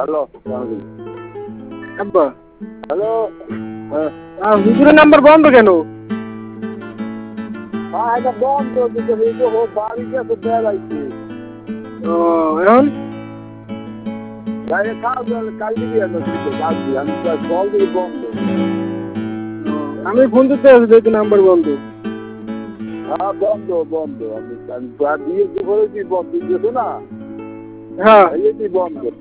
Hello, আব্বা hello. হুজুরের number বন্ধ কেন? হ্যাঁ, এটা বন্ধ কিন্তু ও বাড়ি গেছে বেড়াইছে। ও এখন বাইরে খাওয়া দাওয়া কালকে দিয়ে আসছি আমি কল দিয়ে বন্ধ। আমি ফোন দিতে আছি যেহেতু নাম্বার বন্ধ। হ্যাঁ বন্ধ বন্ধ আমি দিয়েছি বলেছি বন্ধ দিয়েছো না হ্যাঁ এই বন্ধ।